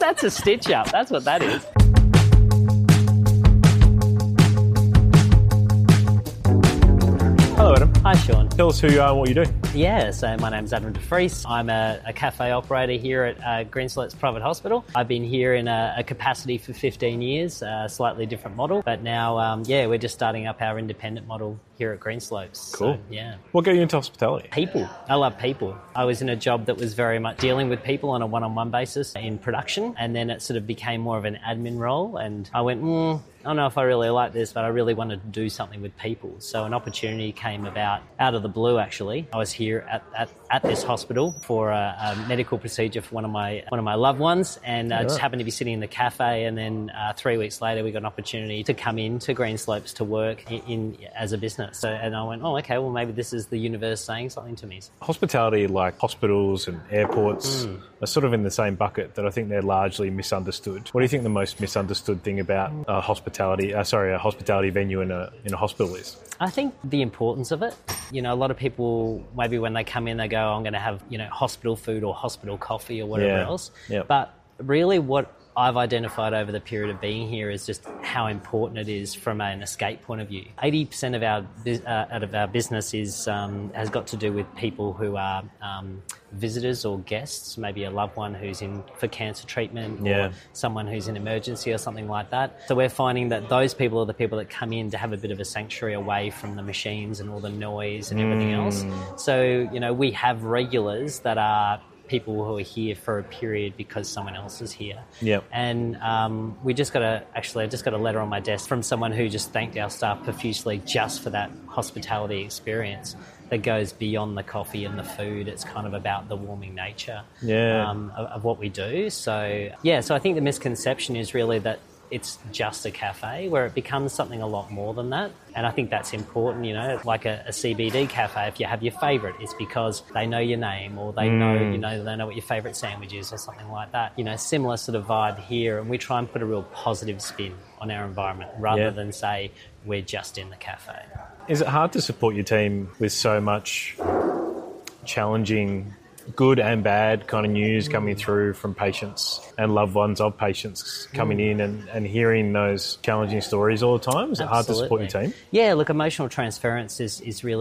That's a stitch up. That's what that is. Hello, Adam. Hi, Sean. Tell us who you are and what you do. Yeah, so my name's Adam de Vries. I'm a cafe operator here at Greenslopes Private Hospital. I've been here in a capacity for 15 years, a slightly different model. But now, we're just starting up our independent model here at Greenslopes. Cool. So, yeah. What got you into hospitality? People. I love people. I was in a job that was very much dealing with people on a one-on-one basis in production, and then it sort of became more of an admin role, and I went, I don't know if I really like this, but I really wanted to do something with people. So an opportunity came about out of the blue, actually. I was here at this hospital for a medical procedure for one of my loved ones, and just happened to be sitting in the cafe, and then 3 weeks later we got an opportunity to come into Greenslopes to work in as a business. So, and I went, okay, well, maybe this is the universe saying something to me. Hospitality, like hospitals and airports, are sort of in the same bucket that I think they're largely misunderstood. What do you think the most misunderstood thing about a hospitality venue in a hospital is? I think the importance of it. You know, a lot of people, maybe when they come in, they go, I'm going to have, hospital food or hospital coffee or whatever else. Yep. But really what I've identified over the period of being here is just how important it is from an escape point of view. 80% of our business has got to do with people who are visitors or guests, maybe a loved one who's in for cancer treatment or someone who's in emergency or something like that. So we're finding that those people are the people that come in to have a bit of a sanctuary away from the machines and all the noise and everything else. So, we have regulars that are people who are here for a period because someone else is here. Yep. And I just got a letter on my desk from someone who just thanked our staff profusely just for that hospitality experience that goes beyond the coffee and the food. It's kind of about the warming nature of what we do. So I think the misconception is really that it's just a cafe, where it becomes something a lot more than that. And I think that's important, like a CBD cafe. If you have your favourite, it's because they know your name, or they know, they know what your favourite sandwich is or something like that. Similar sort of vibe here. And we try and put a real positive spin on our environment rather than say we're just in the cafe. Is it hard to support your team with so much challenging, good and bad kind of news coming through from patients and loved ones of patients coming in and hearing those challenging stories all the time? Is it hard to support your team? Yeah, look, emotional transference is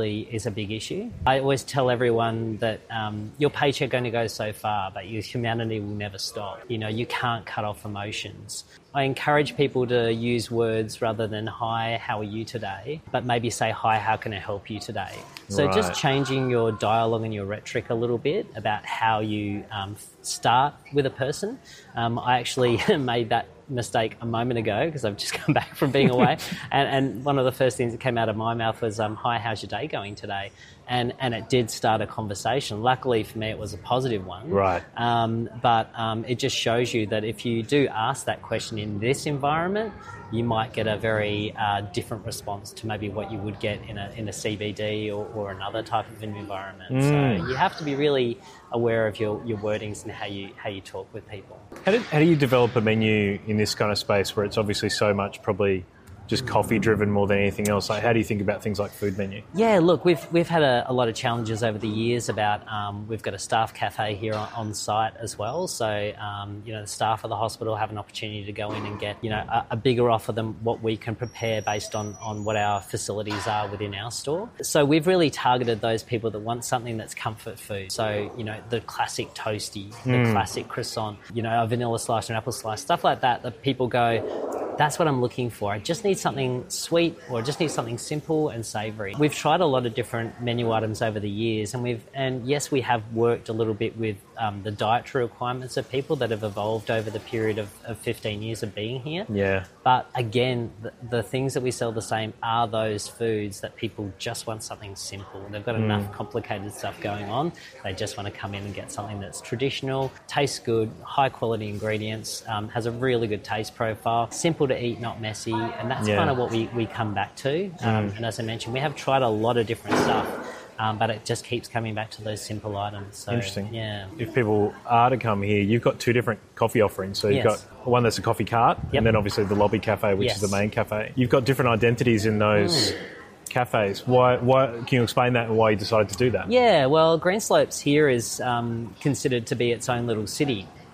a big issue. I always tell everyone that your paycheck only goes so far, but your humanity will never stop. You can't cut off emotions. I encourage people to use words rather than, hi, how are you today? But maybe say, hi, how can I help you today? So just changing your dialogue and your rhetoric a little bit about how you start with a person. I actually made that mistake a moment ago because I've just come back from being away. and one of the first things that came out of my mouth was, hi, how's your day going today? And it did start a conversation. Luckily for me, it was a positive one. Right. But it just shows you that if you do ask that question in this environment, you might get a very different response to maybe what you would get in a CBD or another type of an environment. So you have to be really aware of your wordings and how you talk with people. How do you develop a menu in this kind of space where it's obviously so much probably just coffee driven more than anything else? Like, how do you think about things like food menu? Yeah, look, we've had a lot of challenges over the years about we've got a staff cafe here on site as well. So the staff of the hospital have an opportunity to go in and get a bigger offer than what we can prepare based on what our facilities are within our store. So we've really targeted those people that want something that's comfort food. So the classic toasty, the classic croissant, a vanilla slice or an apple slice, stuff like that people go, that's what I'm looking for. I just need something sweet, or I just need something simple and savoury. We've tried a lot of different menu items over the years, and yes, we have worked a little bit with the dietary requirements of people that have evolved over the period of 15 years of being here. Yeah. But again, the things that we sell the same are those foods that people just want something simple. They've got enough complicated stuff going on. They just want to come in and get something that's traditional, tastes good, high quality ingredients, has a really good taste profile, simple to eat, not messy, and that's kind of what we come back to. And as I mentioned, we have tried a lot of different stuff. But it just keeps coming back to those simple items. So, interesting. Yeah. If people are to come here, you've got two different coffee offerings. So you've got one that's a coffee cart, and then obviously the lobby cafe, which is the main cafe. You've got different identities in those cafes. Why? Can you explain that and why you decided to do that? Yeah, well, Greenslopes here is considered to be its own little city.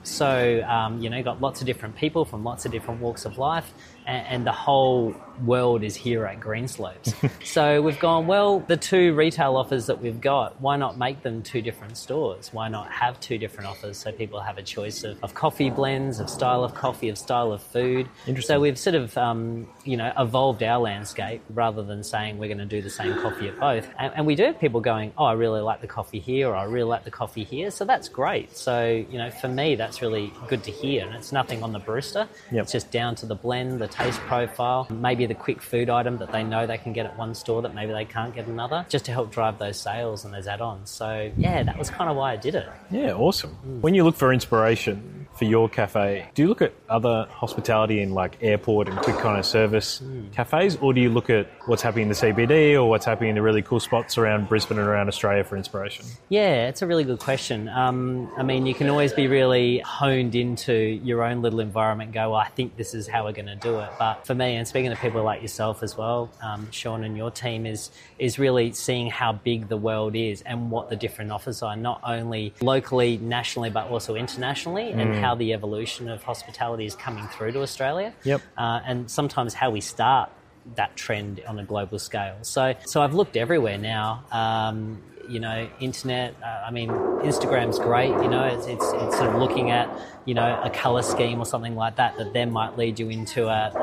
So, got lots of different people from lots of different walks of life, and the whole world is here at Greenslopes. So we've gone, well, the 2 retail offers that we've got, why not make them 2 different stores? Why not have 2 different offers so people have a choice of coffee blends, of style of coffee, of style of food? So we've sort of, evolved our landscape rather than saying we're going to do the same coffee at both. And we do have people going, oh, I really like the coffee here, or I really like the coffee here. So that's great. So, for me, that's really good to hear. And it's nothing on the barista. Yep. It's just down to the blend, the taste profile, maybe the quick food item that they know they can get at one store that maybe they can't get another, just to help drive those sales and those add-ons. So, yeah, that was kind of why I did it. Yeah, awesome. When you look for inspiration for your cafe, do you look at other hospitality in like airport and quick kind of service cafes, or do you look at what's happening in the CBD or what's happening in the really cool spots around Brisbane and around Australia for inspiration? Yeah, it's a really good question. You can always be really honed into your own little environment and go, well, I think this is how we're going to do it. But for me, and speaking to people like yourself as well, Sean, and your team, is really seeing how big the world is and what the different offers are, not only locally, nationally, but also internationally, and how the evolution of hospitality is coming through to Australia. Yep. And sometimes how we start that trend on a global scale. So I've looked everywhere now. Internet, Instagram's great, it's sort of looking at, a colour scheme or something like that then might lead you into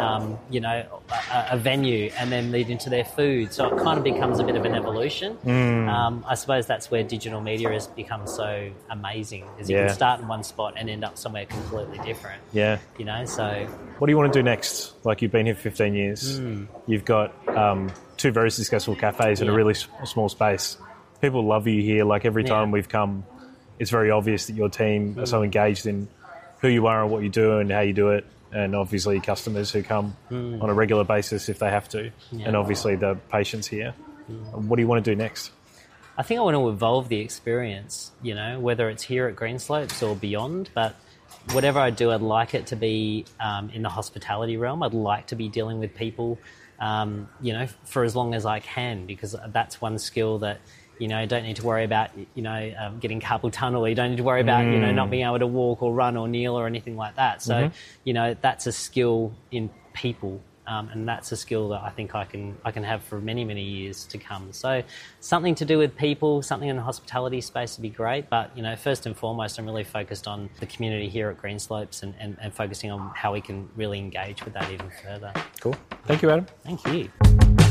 a venue and then lead into their food. So it kind of becomes a bit of an evolution. I suppose that's where digital media has become so amazing, is you can start in one spot and end up somewhere completely different. Yeah. So... What do you want to do next? Like, you've been here for 15 years. You've got 2 very successful cafes in a really small space. People love you here. Like, every time we've come, it's very obvious that your team are so engaged in who you are and what you do and how you do it. And obviously customers who come on a regular basis if they have to. And obviously the patients here. What do you want to do next? I think I want to evolve the experience, whether it's here at Greenslopes or beyond. But whatever I do, I'd like it to be in the hospitality realm. I'd like to be dealing with people, for as long as I can, because that's one skill that... you don't need to worry about, getting carpal tunnel. You don't need to worry about, not being able to walk or run or kneel or anything like that. So, that's a skill in people. And that's a skill that I think I can have for many, many years to come. So something to do with people, something in the hospitality space would be great. But, first and foremost, I'm really focused on the community here at Greenslopes and focusing on how we can really engage with that even further. Cool. Thank you, Adam. Thank you.